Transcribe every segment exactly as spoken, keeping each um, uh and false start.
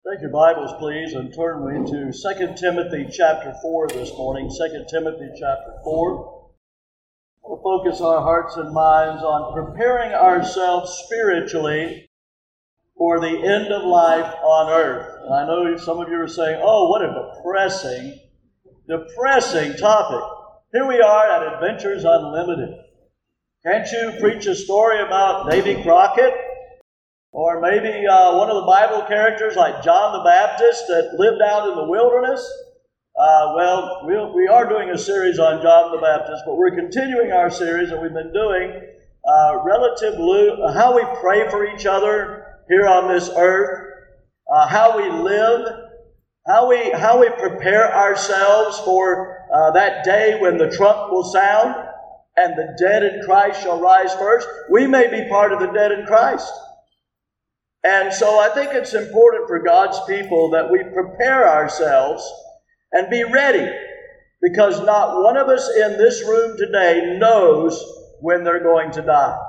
Take your Bibles, please, and turn me to Second Timothy chapter four this morning. Second Timothy chapter four. We'll focus our hearts and minds on preparing ourselves spiritually for the end of life on earth. And I know some of you are saying, oh, what a depressing, depressing topic. Here we are at Adventures Unlimited. Can't you preach a story about Davy Crockett? Or maybe uh, one of the Bible characters like John the Baptist that lived out in the wilderness? Uh, well, we'll, we are doing a series on John the Baptist, but we're continuing our series that we've been doing uh, relative to how we pray for each other here on this earth, uh, how we live, how we how we prepare ourselves for uh, that day when the trump will sound and the dead in Christ shall rise first. We may be part of the dead in Christ. And so I think it's important for God's people that we prepare ourselves and be ready, because not one of us in this room today knows when they're going to die.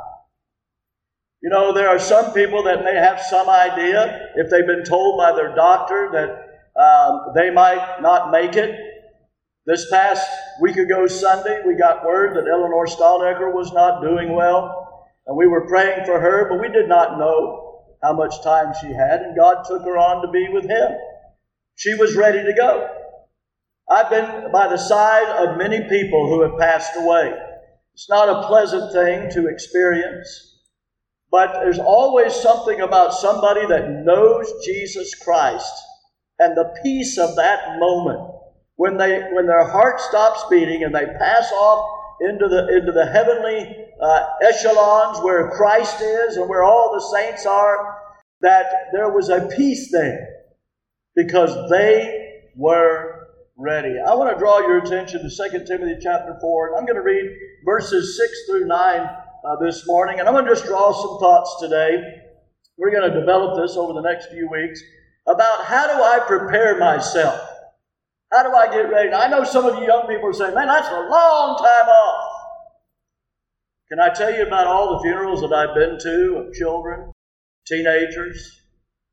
You know, there are some people that may have some idea, if they've been told by their doctor that um, they might not make it. This past week ago Sunday, we got word that Eleanor Stalnecker was not doing well, and we were praying for her, but we did not know how much time she had, and God took her on to be with Him. She was ready to go. I've been by the side of many people who have passed away. It's not a pleasant thing to experience, but there's always something about somebody that knows Jesus Christ and the peace of that moment when they when their heart stops beating and they pass off into the into the heavenly uh, echelons where Christ is and where all the saints are, that there was a peace there because they were ready. I want to draw your attention to Second Timothy chapter four, and I'm going to read verses six through nine uh, this morning, and I'm going to just draw some thoughts today. We're going to develop this over the next few weeks about how do I prepare myself? How do I get ready? Now, I know some of you young people are saying, man, that's a long time off. Can I tell you about all the funerals that I've been to of children, teenagers?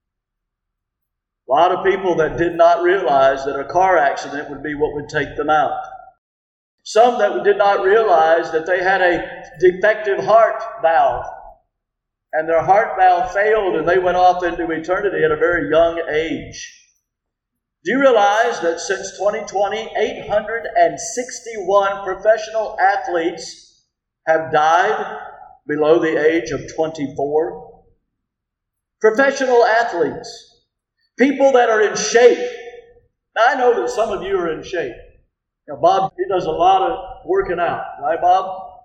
A lot of people that did not realize that a car accident would be what would take them out. Some that did not realize that they had a defective heart valve, and their heart valve failed and they went off into eternity at a very young age. Do you realize that since twenty twenty, eight hundred sixty-one professional athletes have died below the age of twenty-four? Professional athletes. People that are in shape. Now, I know that some of you are in shape. Now, Bob, he does a lot of working out. Right, Bob?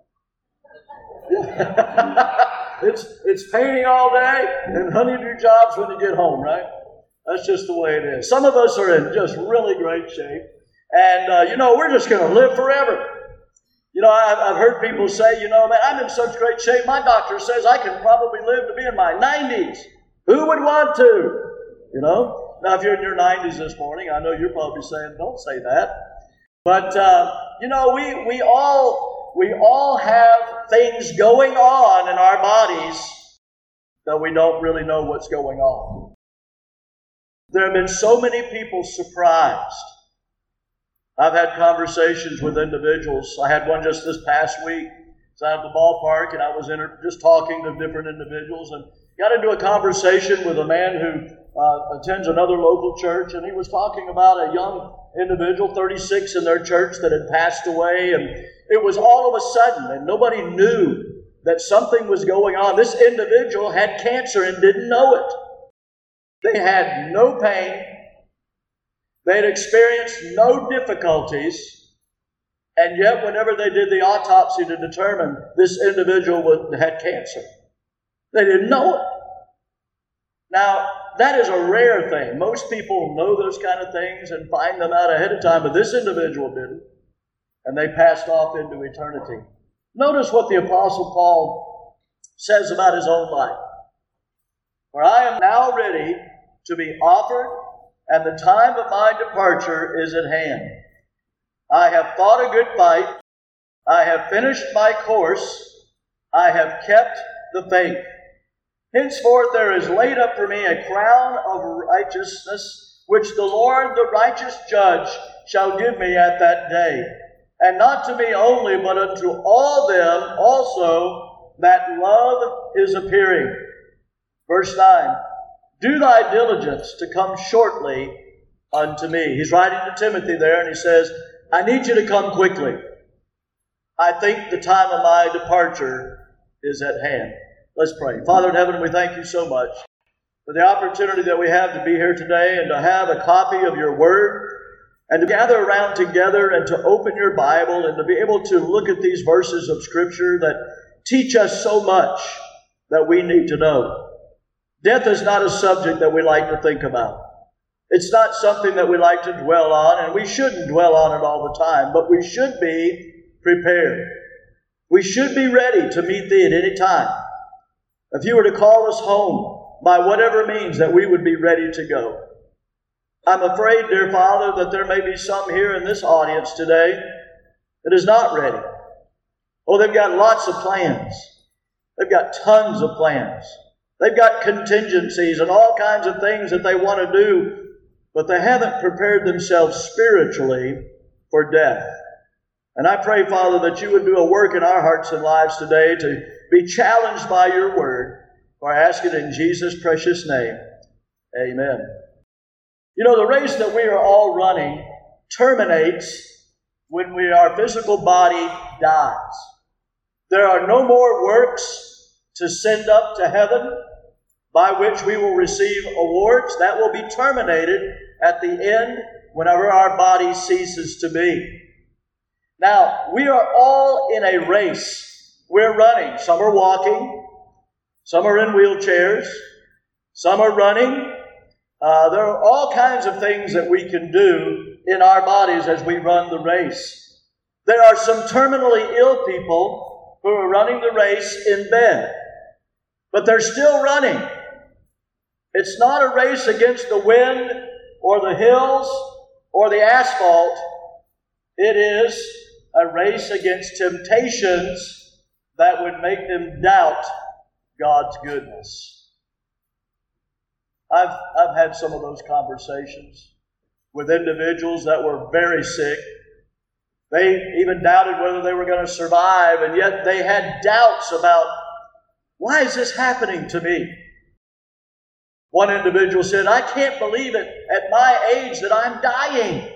it's, it's painting all day and honeydew jobs when you get home, right? That's just the way it is. Some of us are in just really great shape. And, uh, you know, we're just going to live forever. You know, I've, I've heard people say, you know, man, I'm in such great shape. My doctor says I can probably live to be in my nineties. Who would want to? You know? Now, if you're in your nineties this morning, I know you're probably saying, don't say that. But, uh, you know, we, we, all, we all have things going on in our bodies that we don't really know what's going on. There have been so many people surprised. I've had conversations with individuals. I had one just this past week. I was out at the ballpark, and I was inter- just talking to different individuals, and got into a conversation with a man who uh, attends another local church, and he was talking about a young individual, thirty-six, in their church that had passed away, and it was all of a sudden, and nobody knew that something was going on. This individual had cancer and didn't know it. They had no pain. They had experienced no difficulties. And yet, whenever they did the autopsy to determine this individual had cancer, they didn't know it. Now, that is a rare thing. Most people know those kind of things and find them out ahead of time, but this individual didn't. And they passed off into eternity. Notice what the Apostle Paul says about his own life. For I am now ready to be offered, and the time of my departure is at hand. I have fought a good fight. I have finished my course. I have kept the faith. Henceforth there is laid up for me a crown of righteousness, which the Lord, the righteous judge, shall give me at that day. And not to me only, but unto all them also that love his appearing. Verse nine, do thy diligence to come shortly unto me. He's writing to Timothy there, and he says, I need you to come quickly. I think the time of my departure is at hand. Let's pray. Father in heaven, we thank you so much for the opportunity that we have to be here today and to have a copy of your word and to gather around together and to open your Bible and to be able to look at these verses of Scripture that teach us so much that we need to know. Death is not a subject that we like to think about. It's not something that we like to dwell on, and we shouldn't dwell on it all the time, but we should be prepared. We should be ready to meet thee at any time. If you were to call us home by whatever means, that we would be ready to go. I'm afraid, dear Father, that there may be some here in this audience today that is not ready. Oh, they've got lots of plans. They've got tons of plans. They've got contingencies and all kinds of things that they want to do, but they haven't prepared themselves spiritually for death. And I pray, Father, that you would do a work in our hearts and lives today to be challenged by your word. For I ask it in Jesus' precious name. Amen. You know, the race that we are all running terminates when we, our physical body dies. There are no more works to send up to heaven by which we will receive awards. That will be terminated at the end whenever our body ceases to be. Now, we are all in a race. We're running. Some are walking. Some are in wheelchairs. Some are running. Uh, there are all kinds of things that we can do in our bodies as we run the race. There are some terminally ill people who are running the race in bed, but they're still running. It's not a race against the wind or the hills or the asphalt. It is a race against temptations that would make them doubt God's goodness. I've, I've had some of those conversations with individuals that were very sick. They even doubted whether they were going to survive, and yet they had doubts about, why is this happening to me? One individual said, I can't believe it at my age that I'm dying.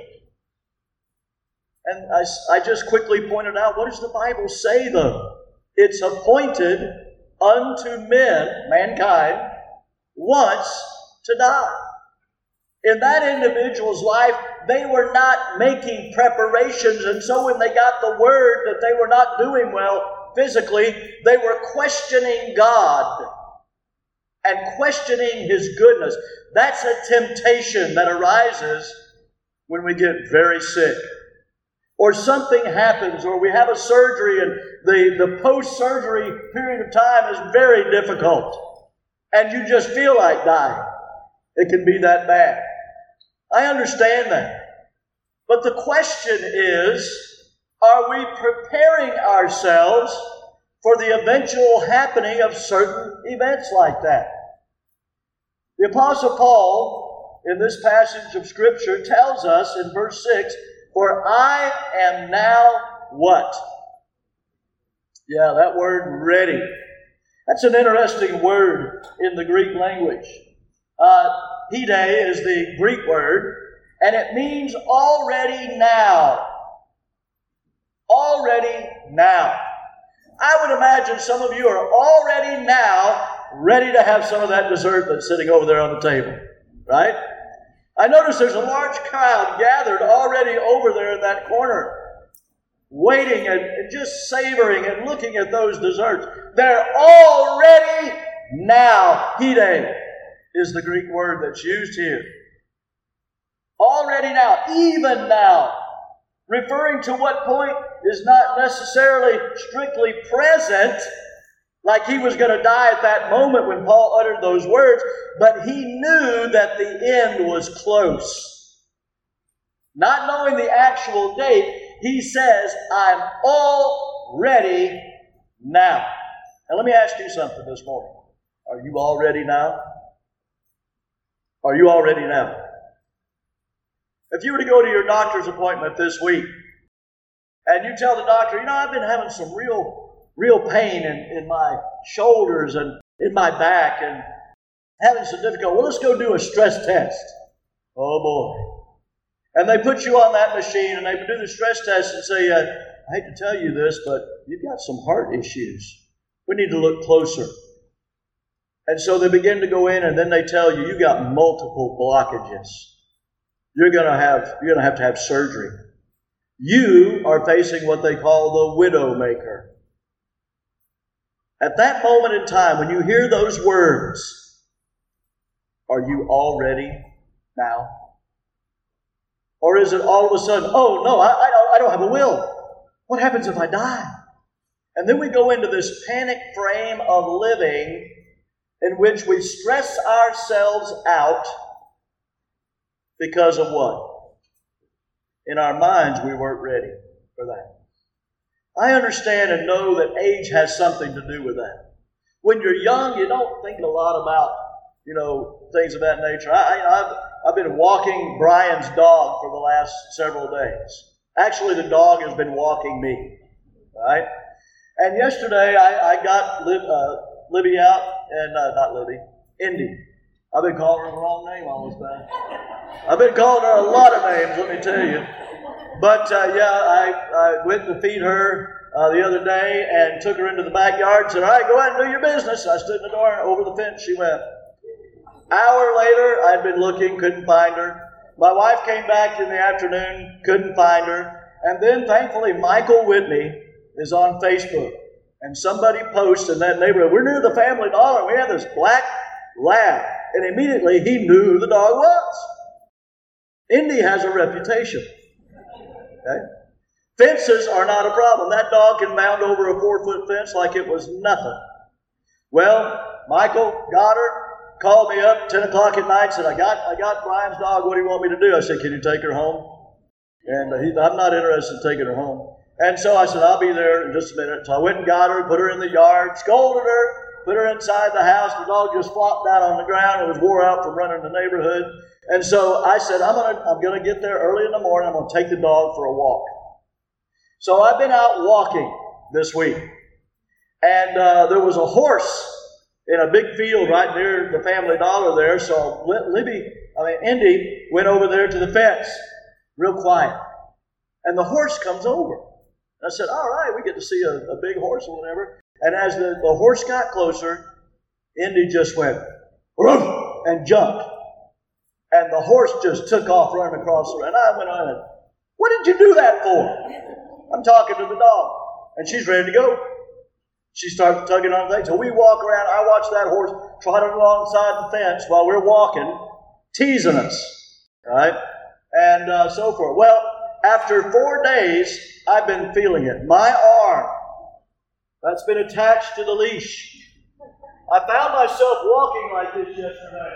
And I, I just quickly pointed out, what does the Bible say though? It's appointed unto men, mankind, once to die. In that individual's life, they were not making preparations, and so when they got the word that they were not doing well physically, they were questioning God and questioning His goodness. That's a temptation that arises when we get very sick. Or something happens, or we have a surgery, and the, the post-surgery period of time is very difficult, and you just feel like dying. It can be that bad. I understand that. But the question is, are we preparing ourselves for the eventual happening of certain events like that? The Apostle Paul, in this passage of Scripture, tells us in verse six, for I am now what? Yeah, that word ready. That's an interesting word in the Greek language. Uh, Hide is the Greek word, and it means already now. Already now. I would imagine some of you are already now ready to have some of that dessert that's sitting over there on the table, right? I notice there's a large crowd gathered already over there in that corner, waiting and, and just savoring and looking at those desserts. They're already now. Hide is the Greek word that's used here. Already now, even now, referring to what point is not necessarily strictly present, like he was going to die at that moment when Paul uttered those words, but he knew that the end was close. Not knowing the actual date, he says, I'm all ready now. Now let me ask you something this morning. Are you all ready now? Are you all ready now? If you were to go to your doctor's appointment this week, and you tell the doctor, you know, I've been having some real, real pain in, in my shoulders and in my back and having some difficulty. Well, let's go do a stress test. Oh, boy. And they put you on that machine and they do the stress test and say, uh, I hate to tell you this, but you've got some heart issues. We need to look closer. And so they begin to go in and then they tell you, you got multiple blockages. You're going to have, you're going to have to have surgery. You are facing what they call the widowmaker. At that moment in time, when you hear those words, are you all ready now? Or is it all of a sudden, oh no, I, I, don't, I don't have a will. What happens if I die? And then we go into this panic frame of living in which we stress ourselves out because of what? In our minds, we weren't ready for that. I understand and know that age has something to do with that. When you're young, you don't think a lot about, you know, things of that nature. I, I've, I've been walking Brian's dog for the last several days. Actually, the dog has been walking me, right? And yesterday, I, I got Lib, uh, Libby out, and uh, not Libby, Indy. I've been calling her the wrong name all this time. I've been calling her a lot of names, let me tell you. But uh, yeah, I, I went to feed her uh, the other day and took her into the backyard and said, all right, go ahead and do your business. I stood in the door and over the fence she went. Hour later, I'd been looking, couldn't find her. My wife came back in the afternoon, couldn't find her. And then, thankfully, Michael Whitney is on Facebook. And somebody posts in that neighborhood, we're near the Family Dollar, we have this black lab. And immediately he knew who the dog was. Indy has a reputation. Okay? Fences are not a problem. That dog can bound over a four-foot fence like it was nothing. Well, Michael got her, called me up ten o'clock at night, said, I got I got Brian's dog, what do you want me to do? I said, can you take her home? And he, I'm not interested in taking her home. And so I said, I'll be there in just a minute. So I went and got her, put her in the yard, scolded her, put her inside the house. The dog just flopped down on the ground. It was wore out from running the neighborhood. And so I said, I'm going to I'm gonna get there early in the morning. I'm going to take the dog for a walk. So I've been out walking this week. And uh, there was a horse in a big field right near the Family Dollar there. So Libby, I mean, Indy went over there to the fence, real quiet. And the horse comes over. And I said, all right, we get to see a, a big horse or whatever. And as the, the horse got closer, Indy just went, woof, and jumped. And the horse just took off running across the road. And I went on and, what did you do that for? I'm talking to the dog. And she's ready to go. She starts tugging on things. So we walk around. I watch that horse trotting alongside the fence while we're walking, teasing us. Right? And uh, so forth. Well, after four days, I've been feeling it. My arm, that's been attached to the leash. I found myself walking like this yesterday.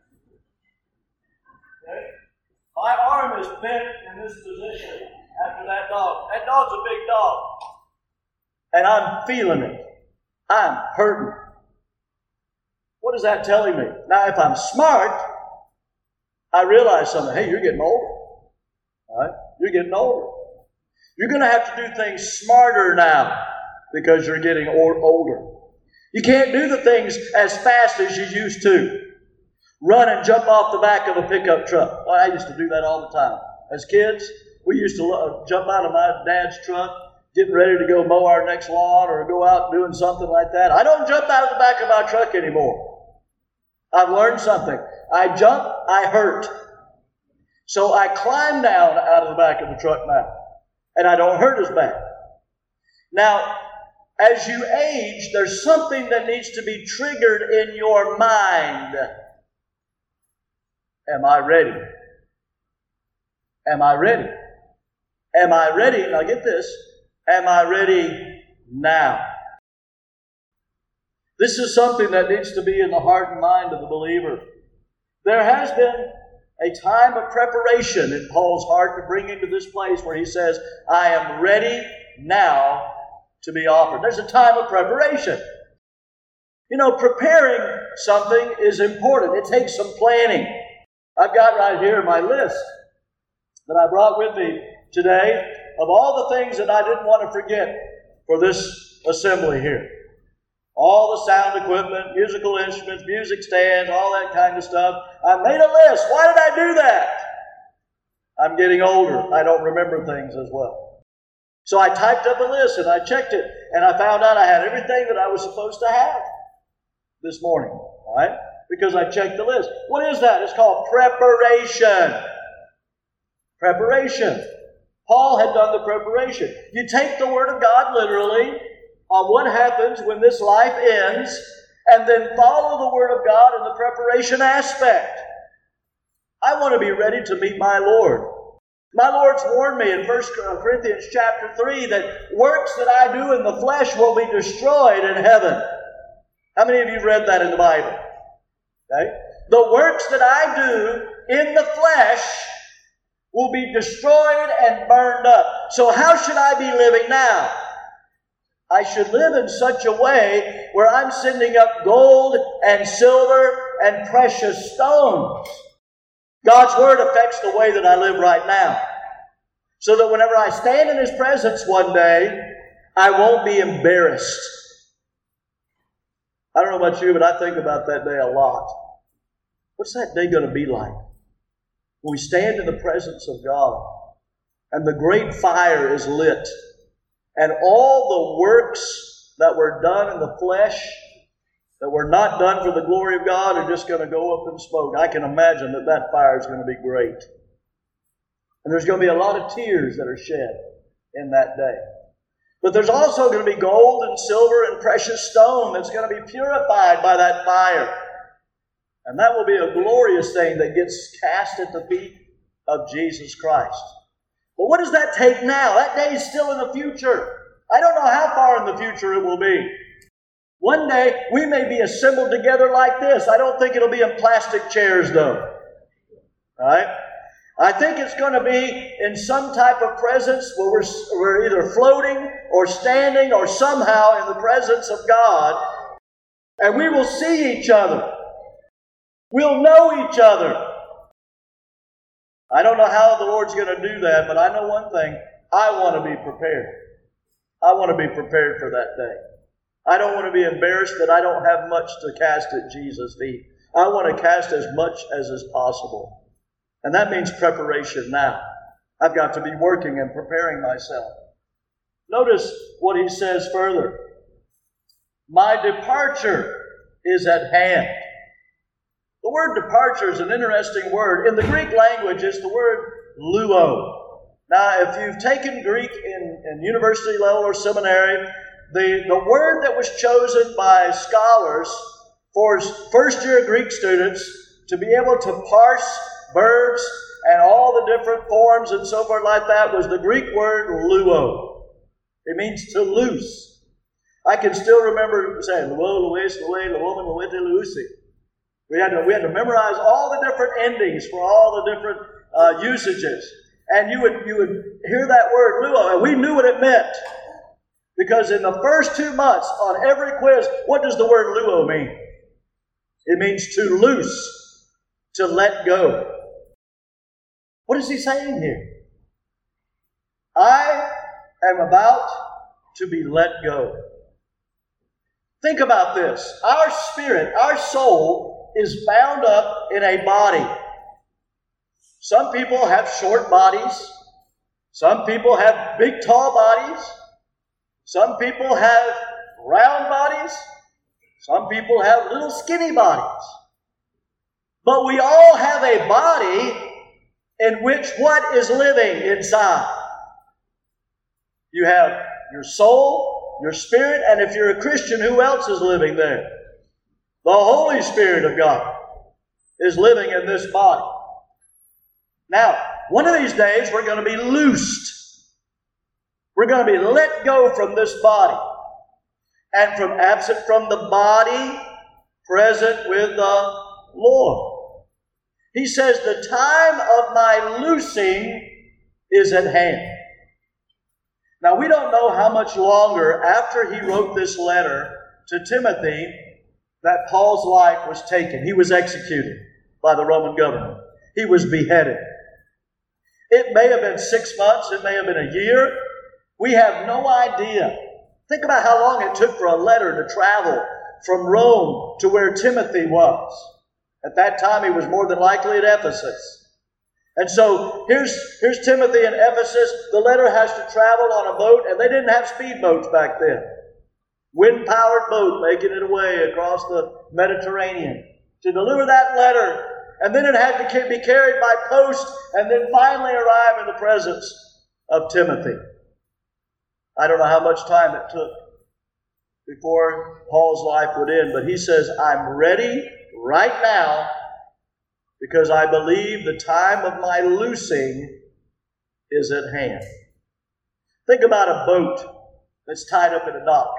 Okay? My arm is bent in this position after that dog. That dog's a big dog. And I'm feeling it. I'm hurting. What is that telling me? Now, if I'm smart, I realize something. Hey, you're getting older. All right? You're getting older. You're going to have to do things smarter now because you're getting older. You can't do the things as fast as you used to. Run and jump off the back of a pickup truck. Oh, I used to do that all the time. As kids, we used to jump out of my dad's truck, getting ready to go mow our next lawn or go out doing something like that. I don't jump out of the back of my truck anymore. I've learned something. I jump, I hurt. So I climb down out of the back of the truck now. And I don't hurt as bad. Now, as you age, there's something that needs to be triggered in your mind. Am I ready? Am I ready? Am I ready? Now get this. Am I ready now? This is something that needs to be in the heart and mind of the believer. There has been a time of preparation in Paul's heart to bring him to this place where he says, I am ready now to be offered. There's a time of preparation. You know, preparing something is important. It takes some planning. I've got right here my list that I brought with me today of all the things that I didn't want to forget for this assembly here. All the sound equipment, musical instruments, music stands, all that kind of stuff. I made a list. Why did I do that? I'm getting older. I don't remember things as well. So I typed up a list and I checked it, and I found out I had everything that I was supposed to have this morning. All right? Because I checked the list. What is that? It's called preparation. Preparation. Paul had done the preparation. You take the Word of God literally on what happens when this life ends, and then follow the Word of God in the preparation aspect. I want to be ready to meet my Lord. My Lord's warned me in First Corinthians chapter three that works that I do in the flesh will be destroyed in heaven. How many of you read that in the Bible? Okay? The works that I do in the flesh will be destroyed and burned up. So how should I be living now? I should live in such a way where I'm sending up gold and silver and precious stones. God's Word affects the way that I live right now. So that whenever I stand in His presence one day, I won't be embarrassed. I don't know about you, but I think about that day a lot. What's that day going to be like? When we stand in the presence of God and the great fire is lit and all the works that were done in the flesh that were not done for the glory of God are just going to go up in smoke. I can imagine that that fire is going to be great. And there's going to be a lot of tears that are shed in that day. But there's also going to be gold and silver and precious stone that's going to be purified by that fire. And that will be a glorious thing that gets cast at the feet of Jesus Christ. But what does that take now? That day is still in the future. I don't know how far in the future it will be. One day we may be assembled together like this. I don't think it'll be in plastic chairs though. All right? I think it's going to be in some type of presence where we're, we're either floating or standing or somehow in the presence of God. And we will see each other. We'll know each other. I don't know how the Lord's going to do that, but I know one thing. I want to be prepared. I want to be prepared for that day. I don't want to be embarrassed that I don't have much to cast at Jesus' feet. I want to cast as much as is possible. And that means preparation now. I've got to be working and preparing myself. Notice what he says further. My departure is at hand. The word departure is an interesting word. In the Greek language, it's the word luo. Now, if you've taken Greek in, in university level or seminary, the, the word that was chosen by scholars for first-year Greek students to be able to parse verbs and all the different forms and so forth like that was the Greek word luo. It means to loose. I can still remember saying luo, luis, lue, luomen, luete, luusi. We had to we had to memorize all the different endings for all the different uh, usages, and you would you would hear that word luo, and we knew what it meant because in the first two months on every quiz, what does the word luo mean? It means to loose, to let go. What is he saying here? I am about to be let go. Think about this. Our spirit, our soul, is bound up in a body. Some people have short bodies. Some people have big, tall bodies. Some people have round bodies. Some people have little, skinny bodies. But we all have a body in which what is living inside? You have your soul, your spirit, and if you're a Christian, who else is living there? The Holy Spirit of God is living in this body. Now, one of these days we're going to be loosed. We're going to be let go from this body. And from absent from the body, present with the Lord. He says, the time of my loosing is at hand. Now, we don't know how much longer after he wrote this letter to Timothy that Paul's life was taken. He was executed by the Roman government. He was beheaded. It may have been six months. It may have been a year. We have no idea. Think about how long it took for a letter to travel from Rome to where Timothy was. At that time, he was more than likely at Ephesus. And so here's, here's Timothy in Ephesus. The letter has to travel on a boat, and they didn't have speedboats back then. Wind-powered boat making it away across the Mediterranean to deliver that letter. And then it had to be carried by post and then finally arrive in the presence of Timothy. I don't know how much time it took before Paul's life would end, but he says, I'm ready right now because I believe the time of my loosing is at hand. Think about a boat that's tied up in a dock.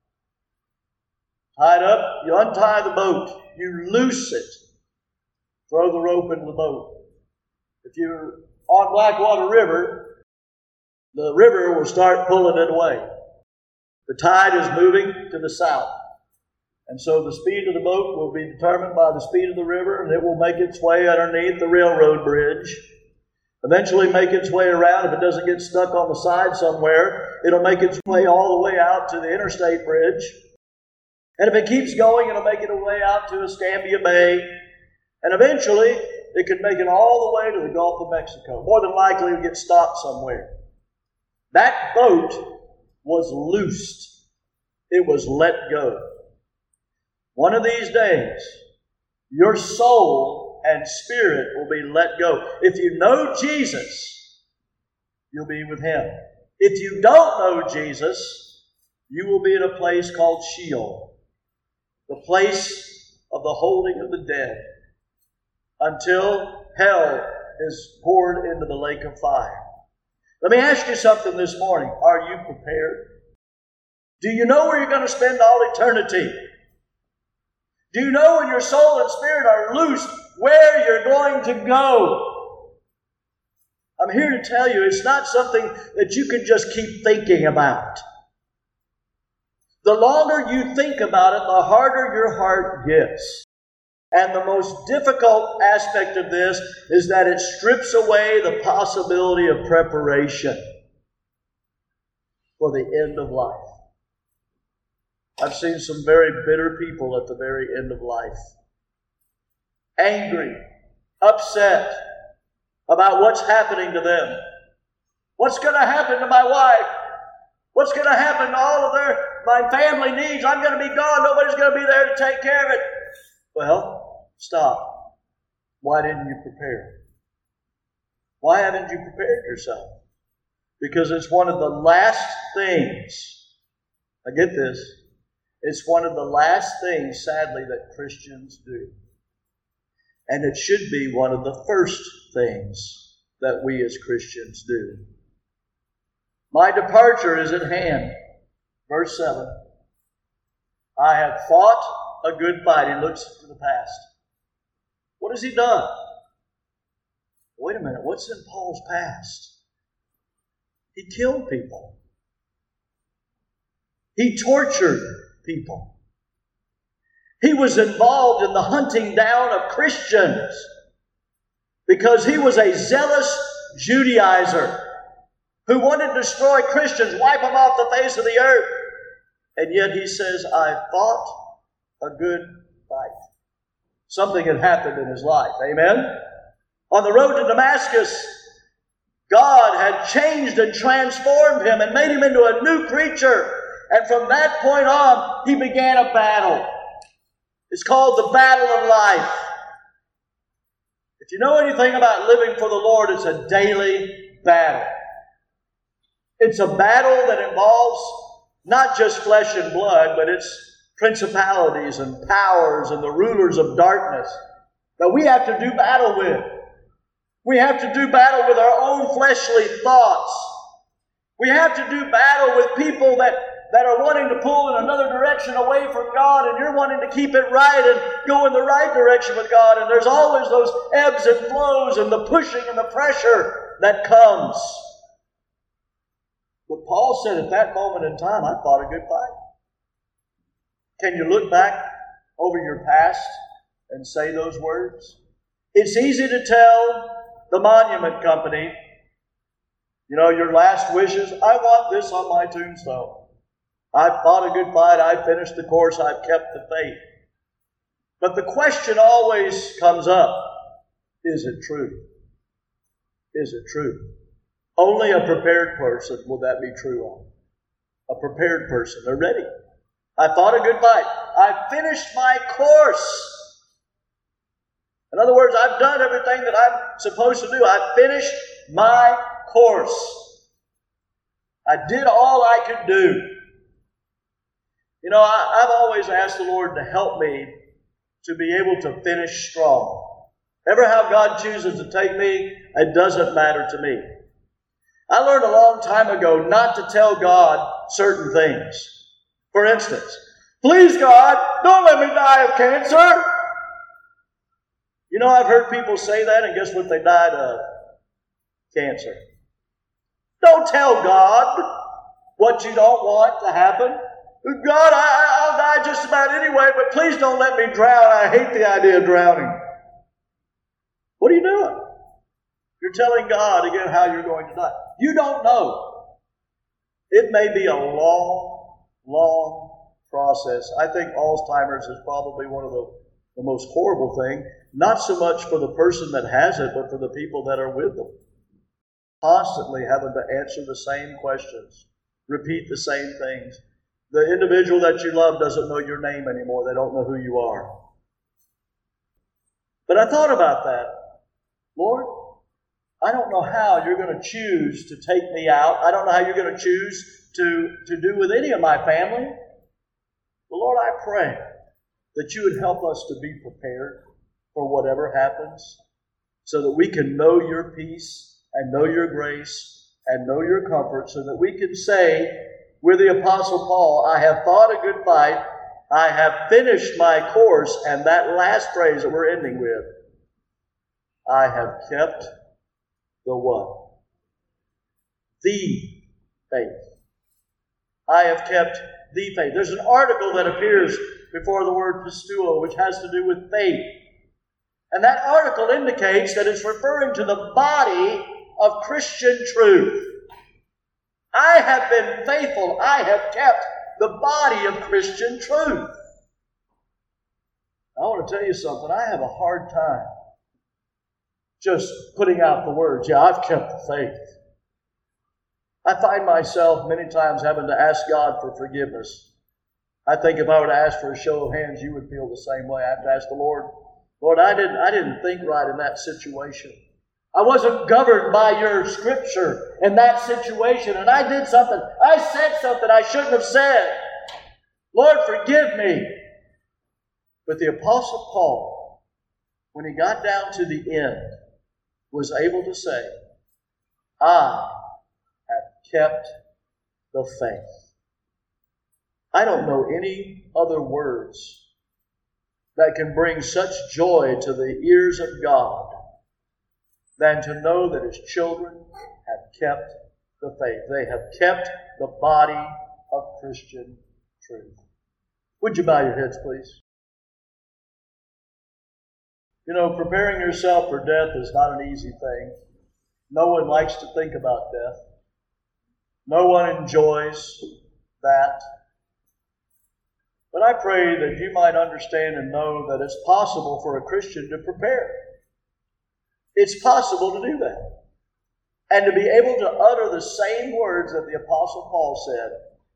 Tied up, you untie the boat, you loose it, throw the rope into the boat. If you're on Blackwater River, the river will start pulling it away. The tide is moving to the south. And so the speed of the boat will be determined by the speed of the river, and it will make its way underneath the railroad bridge. Eventually make its way around. If it doesn't get stuck on the side somewhere, it'll make its way all the way out to the interstate bridge. And if it keeps going, it'll make its way out to Escambia Bay. And eventually, it could make it all the way to the Gulf of Mexico. More than likely, it'll get stopped somewhere. That boat was loosed. It was let go. One of these days, your soul and spirit will be let go. If you know Jesus, you'll be with Him. If you don't know Jesus, you will be in a place called Sheol, the place of the holding of the dead, until hell is poured into the lake of fire. Let me ask you something this morning. Are you prepared? Do you know where you're going to spend all eternity? Do you know when your soul and spirit are loosed where you're going to go? I'm here to tell you it's not something that you can just keep thinking about. The longer you think about it, the harder your heart gets. And the most difficult aspect of this is that it strips away the possibility of preparation for the end of life. I've seen some very bitter people at the very end of life. Angry, upset about what's happening to them. What's going to happen to my wife? What's going to happen to all of their my family needs? I'm going to be gone. Nobody's going to be there to take care of it. Well, stop. Why didn't you prepare? Why haven't you prepared yourself? Because it's one of the last things. I get this. It's one of the last things, sadly, that Christians do. And it should be one of the first things that we as Christians do. My departure is at hand. Verse seven. I have fought a good fight. He looks to the past. What has he done? Wait a minute. What's in Paul's past? He killed people. He tortured people. He was involved in the hunting down of Christians because he was a zealous Judaizer who wanted to destroy Christians, wipe them off the face of the earth. And yet he says, I fought a good fight. Something had happened in his life. Amen? On the road to Damascus, God had changed and transformed him and made him into a new creature. And from that point on, he began a battle. It's called the battle of life. If you know anything about living for the Lord, it's a daily battle. It's a battle that involves not just flesh and blood, but it's principalities and powers and the rulers of darkness that we have to do battle with. We have to do battle with our own fleshly thoughts. We have to do battle with people that that are wanting to pull in another direction away from God, and you're wanting to keep it right and go in the right direction with God. And there's always those ebbs and flows and the pushing and the pressure that comes. But Paul said at that moment in time, I fought a good fight. Can you look back over your past and say those words? It's easy to tell the monument company, you know, your last wishes, I want this on my tombstone. I've fought a good fight, I've finished the course, I've kept the faith. But the question always comes up, is it true? Is it true? Only a prepared person will that be true of. A prepared person. They're ready. I fought a good fight. I finished my course. In other words, I've done everything that I'm supposed to do. I finished my course. I did all I could do. You know, I, I've always asked the Lord to help me to be able to finish strong. Ever how God chooses to take me, it doesn't matter to me. I learned a long time ago not to tell God certain things. For instance, please God, don't let me die of cancer. You know, I've heard people say that, and guess what they died of? Cancer. Don't tell God what you don't want to happen. God, I, I'll die just about anyway, but please don't let me drown. I hate the idea of drowning. What are you doing? You're telling God again how you're going to die. You don't know. It may be a long, long process. I think Alzheimer's is probably one of the, the most horrible things. Not so much for the person that has it, but for the people that are with them. Constantly having to answer the same questions, repeat the same things. The individual that you love doesn't know your name anymore. They don't know who you are. But I thought about that. Lord, I don't know how you're going to choose to take me out. I don't know how you're going to choose to, to do with any of my family. But Lord, I pray that you would help us to be prepared for whatever happens so that we can know your peace and know your grace and know your comfort so that we can say with the Apostle Paul, I have fought a good fight, I have finished my course, and that last phrase that we're ending with, I have kept the what? The faith. I have kept the faith. There's an article that appears before the word pisteuo, which has to do with faith. And that article indicates that it's referring to the body of Christian truth. I have been faithful. I have kept the body of Christian truth. I want to tell you something. I have a hard time just putting out the words, yeah, I've kept the faith. I find myself many times having to ask God for forgiveness. I think if I were to ask for a show of hands, you would feel the same way. I have to ask the Lord, Lord, I didn't, I didn't think right in that situation. I wasn't governed by your scripture in that situation, and I did something. I said something I shouldn't have said. Lord, forgive me. But the Apostle Paul, when he got down to the end, was able to say, I have kept the faith. I don't know any other words that can bring such joy to the ears of God than to know that His children have kept the faith. They have kept the body of Christian truth. Would you bow your heads, please? You know, preparing yourself for death is not an easy thing. No one likes to think about death. No one enjoys that. But I pray that you might understand and know that it's possible for a Christian to prepare. It's possible to do that. And to be able to utter the same words that the Apostle Paul said.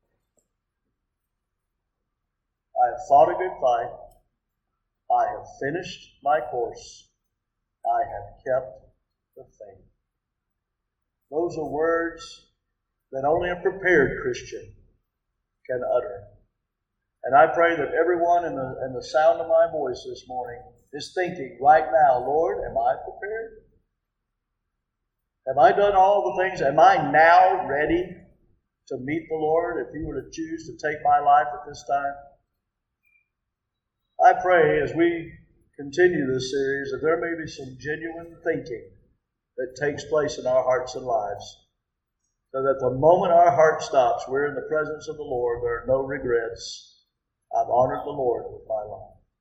I have fought a good fight. I have finished my course. I have kept the faith. Those are words that only a prepared Christian can utter. And I pray that everyone in the, in the sound of my voice this morning is thinking right now, Lord, am I prepared? Have I done all the things? Am I now ready to meet the Lord if He were to choose to take my life at this time? I pray as we continue this series that there may be some genuine thinking that takes place in our hearts and lives, so that the moment our heart stops, we're in the presence of the Lord, there are no regrets. I've honored the Lord with my life.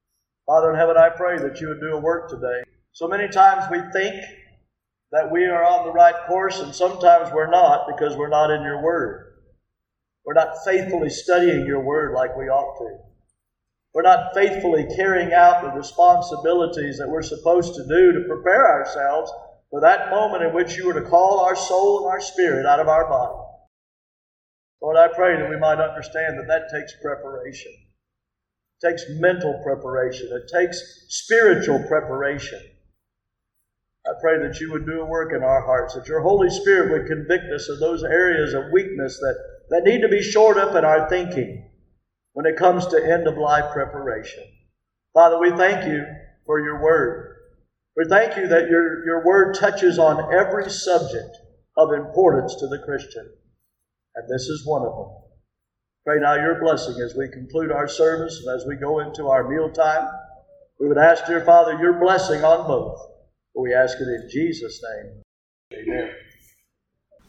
Father in heaven, I pray that you would do a work today. So many times we think that we are on the right course, and sometimes we're not because we're not in your word. We're not faithfully studying your word like we ought to. We're not faithfully carrying out the responsibilities that we're supposed to do to prepare ourselves for that moment in which you were to call our soul and our spirit out of our body. Lord, I pray that we might understand that that takes preparation. It takes mental preparation. It takes spiritual preparation. I pray that you would do a work in our hearts, that your Holy Spirit would convict us of those areas of weakness that, that need to be shored up in our thinking when it comes to end-of-life preparation. Father, we thank you for your word. We thank you that your, your word touches on every subject of importance to the Christian. And this is one of them. Pray now your blessing as we conclude our service and as we go into our mealtime. We would ask, dear Father, your blessing on both. We ask it in Jesus' name. Amen.